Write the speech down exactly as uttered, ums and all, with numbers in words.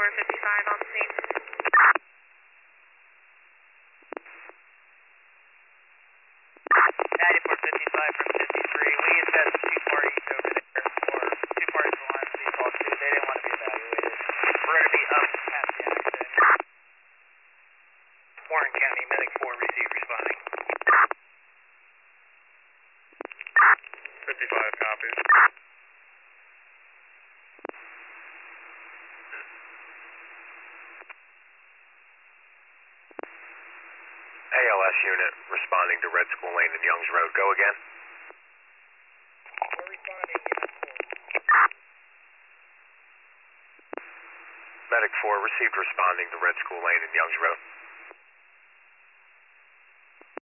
ninety-four fifty-five on scene. ninety-four fifty-five from fifty-three. We assessed two parties over there, or two parties for lines to be called to. They didn't want to be evaluated. We're going to be up past the accident. Warren County, Medic four received responding. fifty-five copies. A L S unit responding to Red School Lane and Youngs Road. Go again. We're responding. Medic four received responding to Red School Lane and Youngs Road.